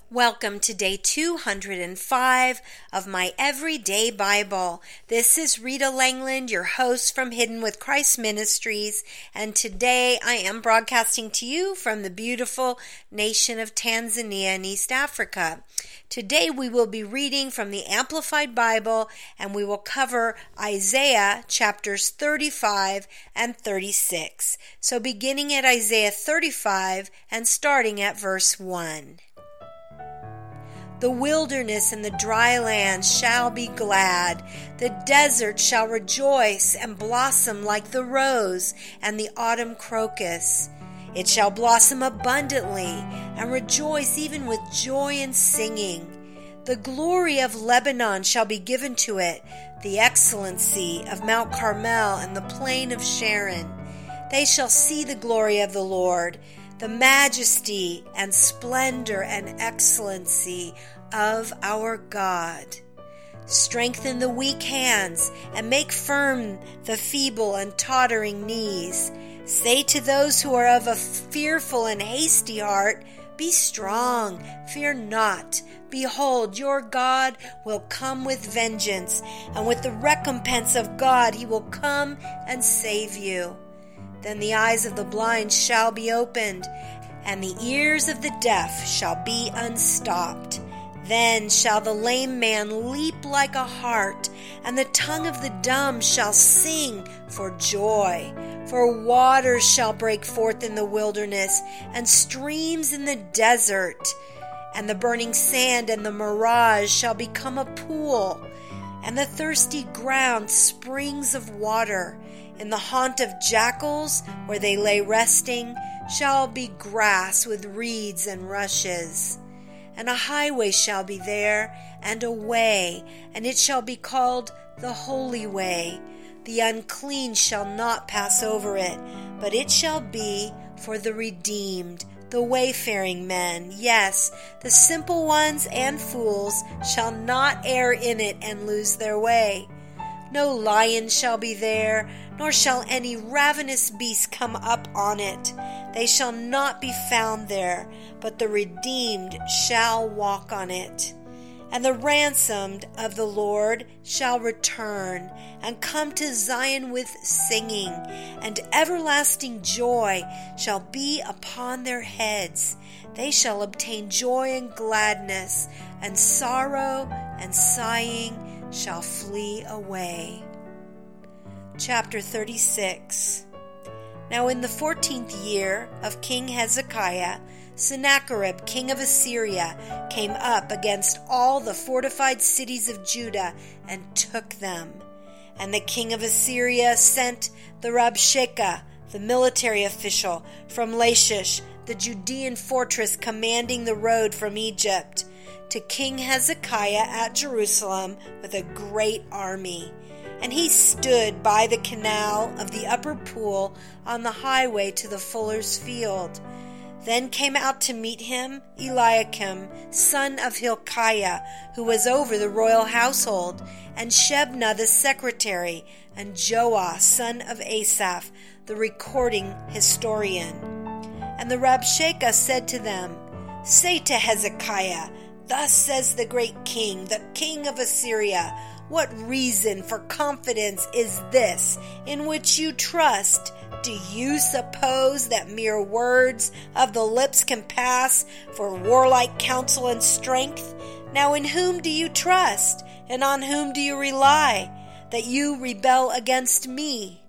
Welcome to day 205 of my Everyday Bible. This is Rita Langland, your host from Hidden with Christ Ministries, and today I am broadcasting to you from the beautiful nation of Tanzania in East Africa. Today we will be reading from the Amplified Bible, and we will cover Isaiah chapters 35 and 36. So beginning at Isaiah 35 and starting at verse 1. The wilderness and the dry land shall be glad. The desert shall rejoice and blossom like the rose and the autumn crocus. It shall blossom abundantly and rejoice even with joy and singing. The glory of Lebanon shall be given to it, the excellency of Mount Carmel and the plain of Sharon. They shall see the glory of the Lord, the majesty and splendor and excellency of our God. Strengthen the weak hands and make firm the feeble and tottering knees. Say to those who are of a fearful and hasty heart, be strong, fear not. Behold, your God will come with vengeance, and with the recompense of God he will come and save you. Then the eyes of the blind shall be opened, and the ears of the deaf shall be unstopped. Then shall the lame man leap like a hart, and the tongue of the dumb shall sing for joy. For waters shall break forth in the wilderness, and streams in the desert. And the burning sand and the mirage shall become a pool, and the thirsty ground springs of water. In the haunt of jackals, where they lay resting, shall be grass with reeds and rushes. And a highway shall be there, and a way, and it shall be called the Holy Way. The unclean shall not pass over it, but it shall be for the redeemed, the wayfaring men. Yes, the simple ones and fools shall not err in it and lose their way. No lion shall be there, nor shall any ravenous beast come up on it. They shall not be found there, but the redeemed shall walk on it. And the ransomed of the Lord shall return, and come to Zion with singing, and everlasting joy shall be upon their heads. They shall obtain joy and gladness, and sorrow and sighing shall flee away. Chapter 36. Now in the 14th year of King Hezekiah, Sennacherib, king of Assyria, came up against all the fortified cities of Judah and took them. And the king of Assyria sent the Rabshakeh, the military official, from Lachish, the Judean fortress commanding the road from Egypt, to King Hezekiah at Jerusalem with a great army. And he stood by the canal of the upper pool on the highway to the fuller's field. Then came out to meet him Eliakim, son of Hilkiah, who was over the royal household, and Shebna the secretary, and Joah, son of Asaph, the recording historian. And the Rabshakeh said to them, Say to Hezekiah, Thus says the great king, the king of Assyria, what reason for confidence is this in which you trust? Do you suppose that mere words of the lips can pass for warlike counsel and strength? Now in whom do you trust, and on whom do you rely, that you rebel against me?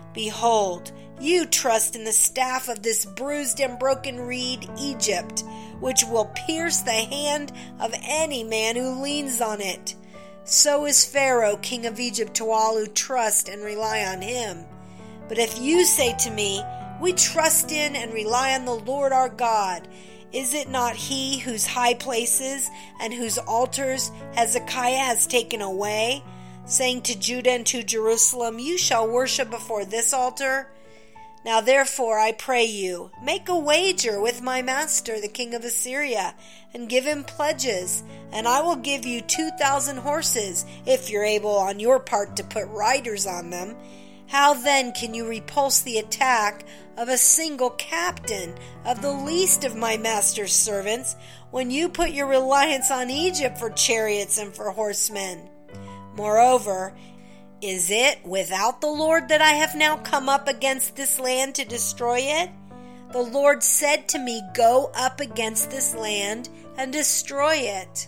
Behold, you trust in the staff of this bruised and broken reed, Egypt, which will pierce the hand of any man who leans on it. So is Pharaoh, king of Egypt, to all who trust and rely on him. But if you say to me, We trust in and rely on the Lord our God, is it not he whose high places and whose altars Hezekiah has taken away, saying to Judah and to Jerusalem, You shall worship before this altar? Now therefore, I pray you, make a wager with my master, the king of Assyria, and give him pledges, and I will give you 2,000 horses, if you're able on your part to put riders on them. How then can you repulse the attack of a single captain of the least of my master's servants, when you put your reliance on Egypt for chariots and for horsemen? Moreover, is it without the Lord that I have now come up against this land to destroy it? The Lord said to me, go up against this land and destroy it.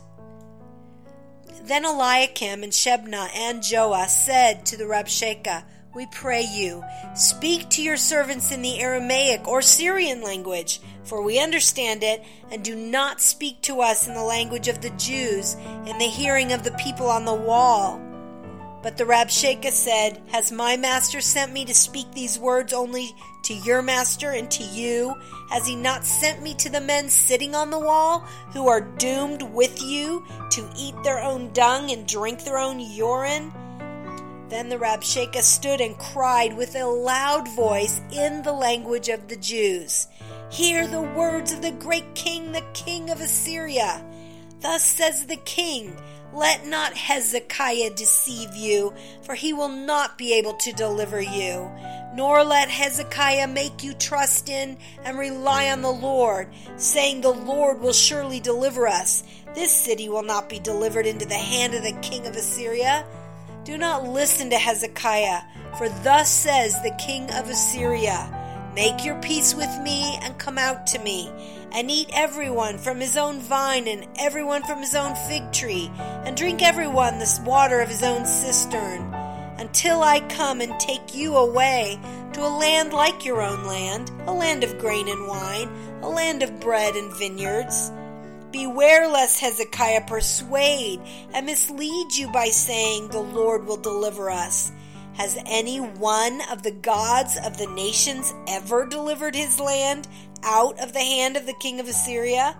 Then Eliakim and Shebna and Joah said to the Rabshakeh, we pray you, speak to your servants in the Aramaic or Syrian language, for we understand it, and do not speak to us in the language of the Jews, in the hearing of the people on the wall. But the Rabshakeh said, has my master sent me to speak these words only to your master and to you? Has he not sent me to the men sitting on the wall, who are doomed with you to eat their own dung and drink their own urine? Then the Rabshakeh stood and cried with a loud voice in the language of the Jews, hear the words of the great king, the king of Assyria. Thus says the king, let not Hezekiah deceive you, for he will not be able to deliver you. Nor let Hezekiah make you trust in and rely on the Lord, saying the Lord will surely deliver us. This city will not be delivered into the hand of the king of Assyria. Do not listen to Hezekiah, for thus says the king of Assyria, make your peace with me and come out to me, and eat everyone from his own vine and everyone from his own fig tree, and drink everyone the water of his own cistern, until I come and take you away to a land like your own land, a land of grain and wine, a land of bread and vineyards. Beware lest Hezekiah persuade and mislead you by saying, the Lord will deliver us. Has any one of the gods of the nations ever delivered his land out of the hand of the king of Assyria?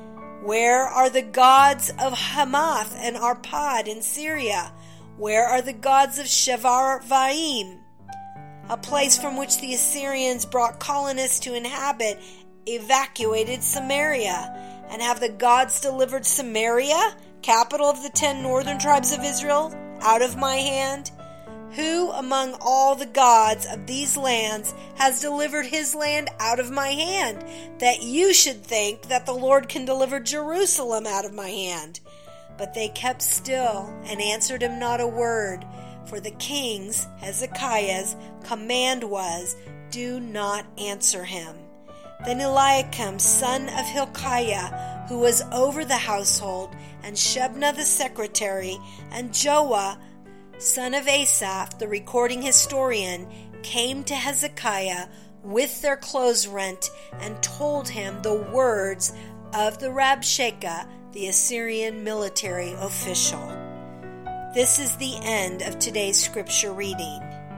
Where are the gods of Hamath and Arpad in Syria? Where are the gods of Shevarvaim? A place from which the Assyrians brought colonists to inhabit, evacuated Samaria. And have the gods delivered Samaria, capital of the 10 northern tribes of Israel, out of my hand? Who among all the gods of these lands has delivered his land out of my hand, that you should think that the Lord can deliver Jerusalem out of my hand? But they kept still and answered him not a word, for the king's, Hezekiah's, command was, do not answer him. Then Eliakim, son of Hilkiah, who was over the household, and Shebna the secretary, and Joah, son of Asaph, the recording historian, came to Hezekiah with their clothes rent and told him the words of the Rabshakeh, the Assyrian military official. This is the end of today's scripture reading.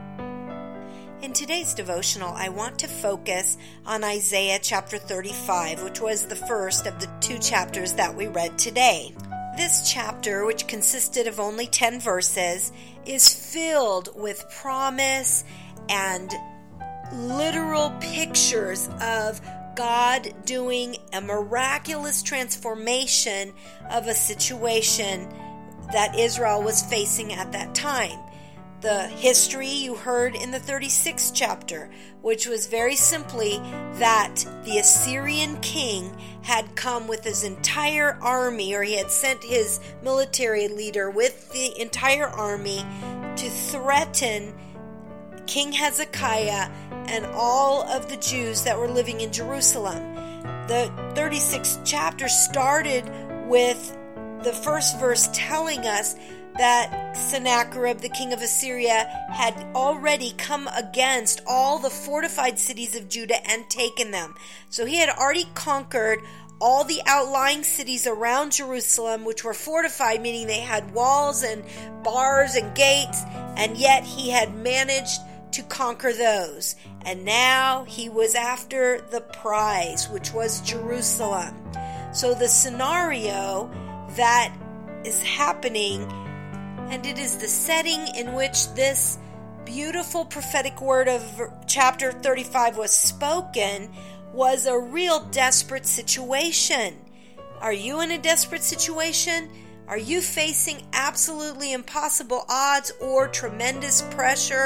In today's devotional, I want to focus on Isaiah chapter 35, which was the first of the 2 chapters that we read today. This chapter, which consisted of only 10 verses, is filled with promise and literal pictures of God doing a miraculous transformation of a situation that Israel was facing at that time. The history you heard in the 36th chapter, which was very simply that the Assyrian king had come with his entire army, or he had sent his military leader with the entire army to threaten King Hezekiah and all of the Jews that were living in Jerusalem. The 36th chapter started with the first verse telling us that Sennacherib, the king of Assyria, had already come against all the fortified cities of Judah and taken them. So he had already conquered all the outlying cities around Jerusalem, which were fortified, meaning they had walls and bars and gates, and yet he had managed to conquer those. And now he was after the prize, which was Jerusalem. So the scenario that is happening, and it is the setting in which this beautiful prophetic word of chapter 35 was spoken, was a real desperate situation. Are you in a desperate situation? Are you facing absolutely impossible odds or tremendous pressure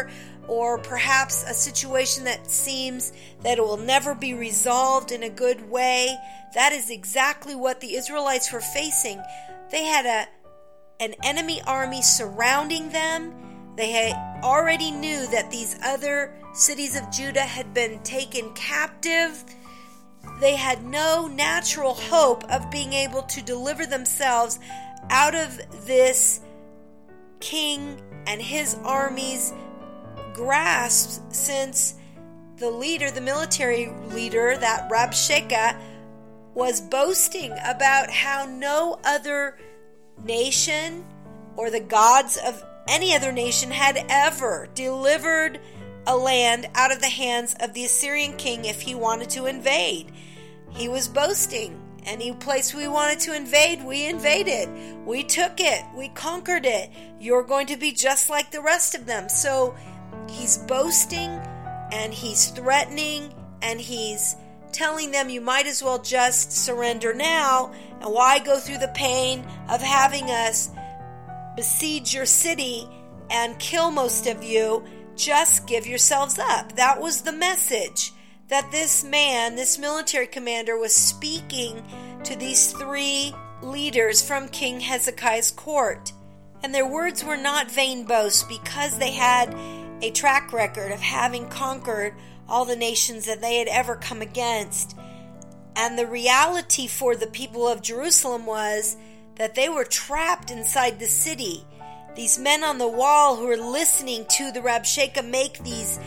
or perhaps a situation that seems that it will never be resolved in a good way. That is exactly what the Israelites were facing. They had an enemy army surrounding them. They had already knew that these other cities of Judah had been taken captive. They had no natural hope of being able to deliver themselves out of this king and his army's grasp, since the leader, the military leader, that Rabshakeh, was boasting about how no other nation or the gods of any other nation had ever delivered a land out of the hands of the Assyrian king if he wanted to invade. He was boasting. Any place we wanted to invade, we invaded. We took it. We conquered it. You're going to be just like the rest of them. So he's boasting and he's threatening and he's telling them you might as well just surrender now. And why go through the pain of having us besiege your city and kill most of you? Just give yourselves up. That was the message that this man, this military commander, was speaking to these three leaders from King Hezekiah's court. And their words were not vain boasts, because they had a track record of having conquered all the nations that they had ever come against. And the reality for the people of Jerusalem was that they were trapped inside the city. These men on the wall who were listening to the Rabshakeh make these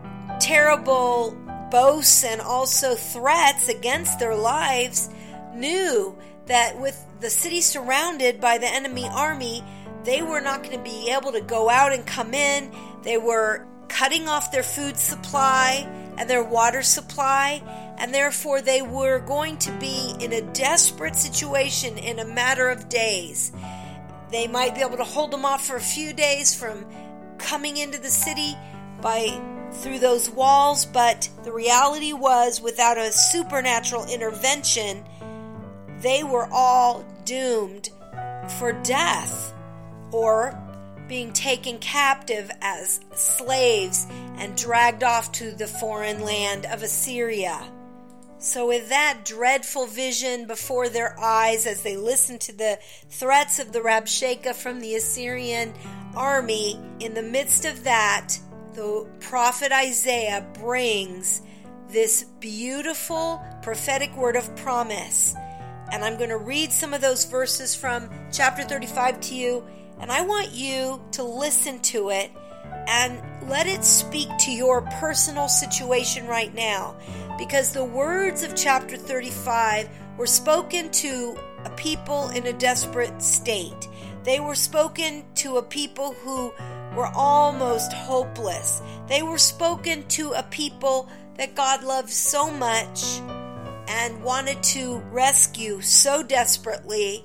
terrible boasts and also threats against their lives knew that with the city surrounded by the enemy army, they were not going to be able to go out and come in. They were cutting off their food supply and their water supply, and therefore they were going to be in a desperate situation in a matter of days. They might be able to hold them off for a few days from coming into the city through those walls, but the reality was, without a supernatural intervention, they were all doomed for death or being taken captive as slaves and dragged off to the foreign land of Assyria. So with that dreadful vision before their eyes as they listened to the threats of the Rabshakeh from the Assyrian army, in the midst of that, the prophet Isaiah brings this beautiful prophetic word of promise. And I'm going to read some of those verses from chapter 35 to you, and I want you to listen to it and let it speak to your personal situation right now. Because the words of chapter 35 were spoken to a people in a desperate state. They were spoken to a people who were almost hopeless. They were spoken to a people that God loved so much and wanted to rescue so desperately.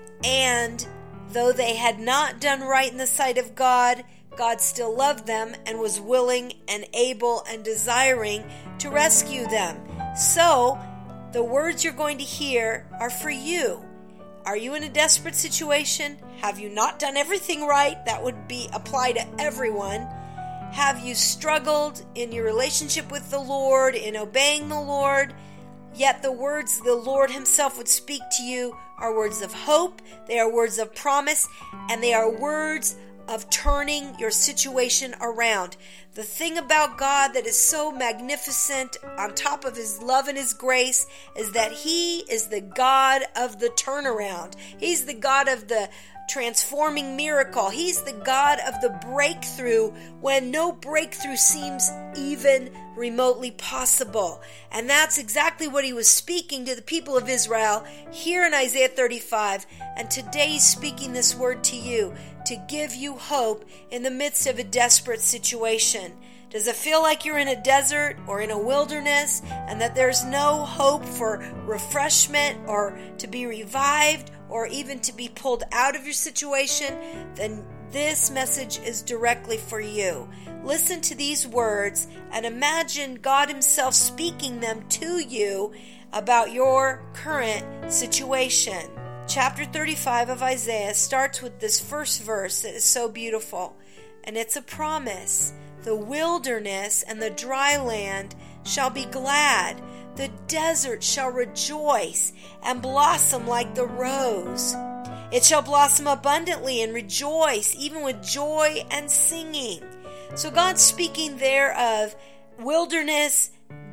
And though they had not done right in the sight of God, God still loved them and was willing and able and desiring to rescue them. So, the words you're going to hear are for you. Are you in a desperate situation? Have you not done everything right? That would apply to everyone. Have you struggled in your relationship with the Lord, in obeying the Lord? Yet the words the Lord himself would speak to you are words of hope, they are words of promise, and they are words of turning your situation around. The thing about God that is so magnificent, on top of his love and his grace, is that he is the God of the turnaround. He's the God of the transforming miracle. He's the God of the breakthrough when no breakthrough seems even remotely possible. And that's exactly what he was speaking to the people of Israel here in Isaiah 35. And today he's speaking this word to you to give you hope in the midst of a desperate situation. Does it feel like you're in a desert or in a wilderness and that there's no hope for refreshment or to be revived or even to be pulled out of your situation? Then this message is directly for you. Listen to these words and imagine God himself speaking them to you about your current situation. Chapter 35 of Isaiah starts with this first verse that is so beautiful, and it's a promise The wilderness and the dry land shall be glad. The desert shall rejoice and blossom like the rose. It shall blossom abundantly and rejoice, even with joy and singing. So God's speaking there of wilderness,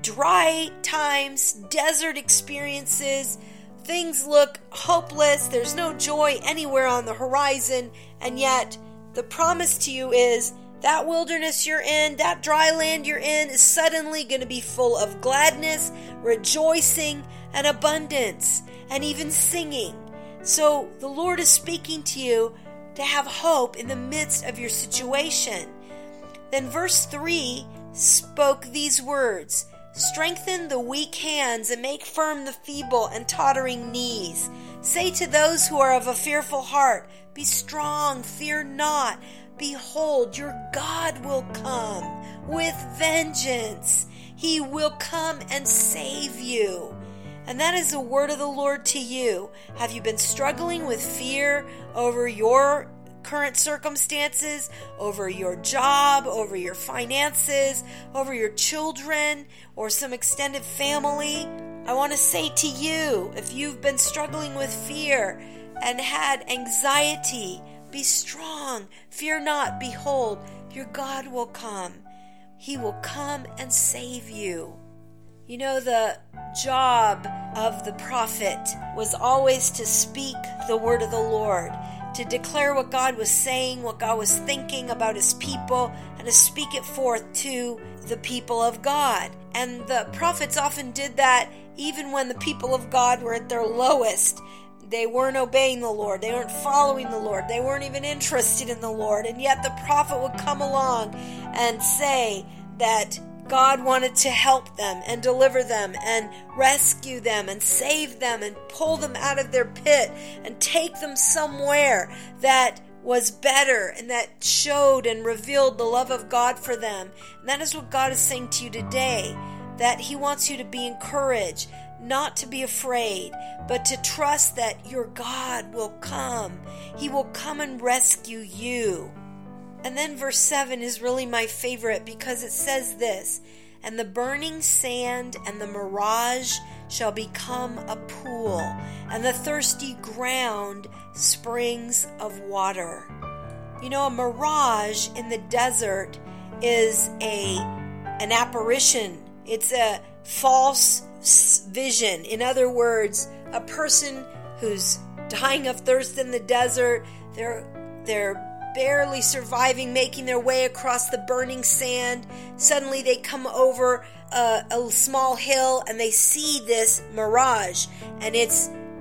dry times, desert experiences. Things look hopeless. There's no joy anywhere on the horizon. And yet the promise to you is that wilderness you're in, that dry land you're in, is suddenly going to be full of gladness, rejoicing, and abundance, and even singing. So the Lord is speaking to you to have hope in the midst of your situation. Then verse 3 spoke these words: strengthen the weak hands and make firm the feeble and tottering knees. Say to those who are of a fearful heart, be strong, fear not. Behold, your God will come with vengeance. He will come and save you. And that is the word of the Lord to you. Have you been struggling with fear over your current circumstances, over your job, over your finances, over your children, or some extended family? I want to say to you, if you've been struggling with fear and had anxiety, be strong, fear not. Behold, your God will come. He will come and save you. You know, the job of the prophet was always to speak the word of the Lord, to declare what God was saying, what God was thinking about his people, and to speak it forth to the people of God. And the prophets often did that even when the people of God were at their lowest. They weren't obeying the Lord. They weren't following the Lord. They weren't even interested in the Lord. And yet the prophet would come along and say that God wanted to help them and deliver them and rescue them and save them and pull them out of their pit and take them somewhere that was better and that showed and revealed the love of God for them. And that is what God is saying to you today, that he wants you to be encouraged, not to be afraid, but to trust that your God will come. He will come and rescue you. And then verse 7 is really my favorite because it says this: and the burning sand and the mirage shall become a pool, and the thirsty ground springs of water. You know, a mirage in the desert is an apparition. It's a false vision. In other words, a person who's dying of thirst in the desert, they're barely surviving, making their way across the burning sand. Suddenly they come over a small hill and they see this mirage, and it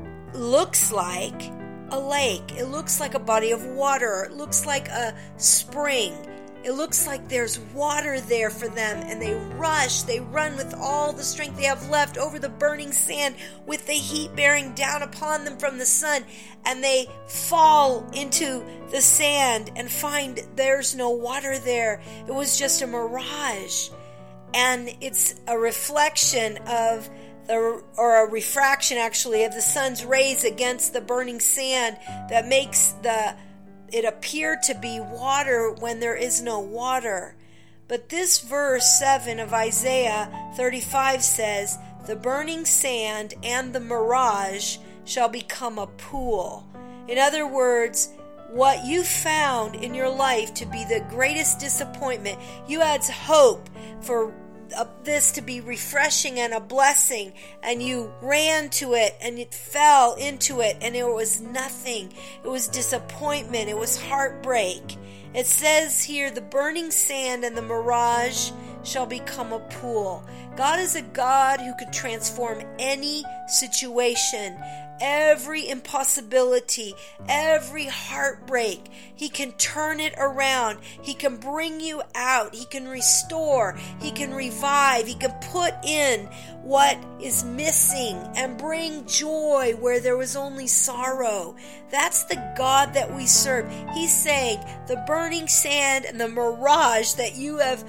looks like a lake. It looks like a body of water. It looks like a spring. It looks like there's water there for them, and they run with all the strength they have left over the burning sand with the heat bearing down upon them from the sun, and they fall into the sand and find there's no water there. It was just a mirage, and it's a reflection of or a refraction actually of the sun's rays against the burning sand that makes it appear to be water when there is no water. But this verse 7 of Isaiah 35 says, the burning sand and the mirage shall become a pool. In other words, what you found in your life to be the greatest disappointment, you had hope for this to be refreshing and a blessing, and you ran to it and it fell into it and it was nothing. It was disappointment. It was heartbreak. It says here, the burning sand and the mirage shall become a pool. God is a God who could transform any situation, every impossibility, every heartbreak. He can turn it around. He can bring you out. He can restore. He can revive. He can put in what is missing and bring joy where there was only sorrow. That's the God that we serve. He's saying the burning sand and the mirage that you have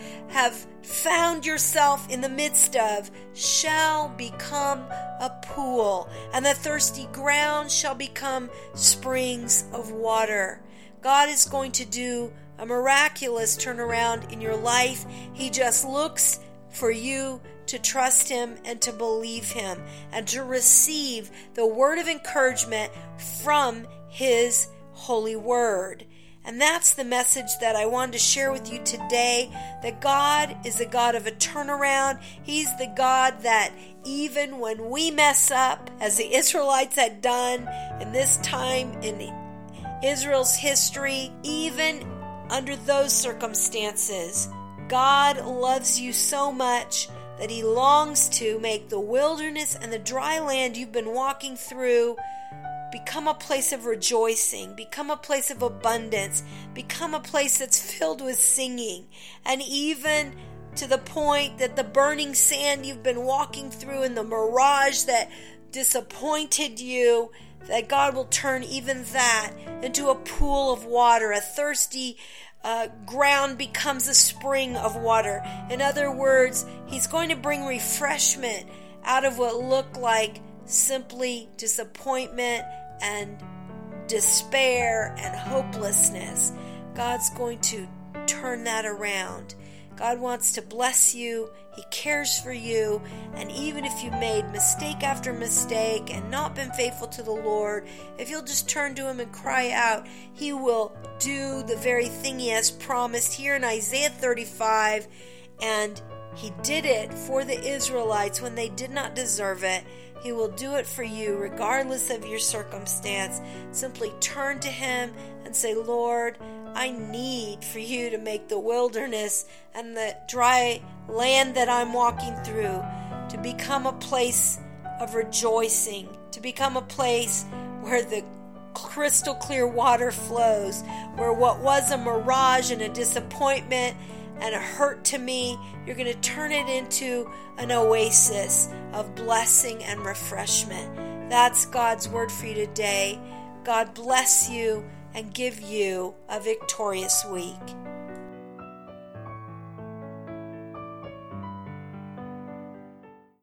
found yourself in the midst of shall become a pool, and the thirsty ground shall become springs of water. God is going to do a miraculous turnaround in your life. He just looks for you to trust Him and to believe Him and to receive the word of encouragement from His holy word. And that's the message that I wanted to share with you today, that God is the God of a turnaround. He's the God that even when we mess up, as the Israelites had done in this time in Israel's history, even under those circumstances, God loves you so much that He longs to make the wilderness and the dry land you've been walking through become a place of rejoicing, become a place of abundance, become a place that's filled with singing, and even to the point that the burning sand you've been walking through and the mirage that disappointed you, that God will turn even that into a pool of water. A thirsty ground becomes a spring of water. In other words, He's going to bring refreshment out of what looked like simply disappointment and despair and hopelessness. God's going to turn that around. God wants to bless you. He cares for you. And even if you made mistake after mistake and not been faithful to the Lord, if you'll just turn to Him and cry out, He will do the very thing He has promised here in Isaiah 35. And He did it for the Israelites when they did not deserve it. He will do it for you regardless of your circumstance. Simply turn to Him and say, Lord, I need for you to make the wilderness and the dry land that I'm walking through to become a place of rejoicing, to become a place where the crystal clear water flows, where what was a mirage and a disappointment and a hurt to me, you're going to turn it into an oasis of blessing and refreshment. That's God's word for you today. God bless you and give you a victorious week.